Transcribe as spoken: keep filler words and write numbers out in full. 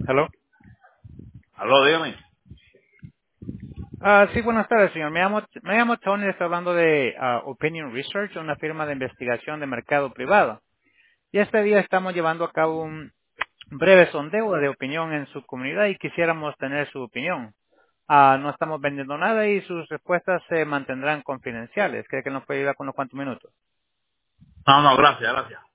Hello. Aló, dígame. Ah, sí, buenas tardes, señor. Me llamo, me llamo Tony, estoy hablando de ah, Opinion Research, una firma de investigación de mercado privado. Y este día estamos llevando a cabo un breve sondeo de opinión en su comunidad y quisiéramos tener su opinión. Ah, no estamos vendiendo nada y sus respuestas se mantendrán confidenciales. ¿Cree que nos puede ayudar con unos cuantos minutos? No, no, gracias, gracias.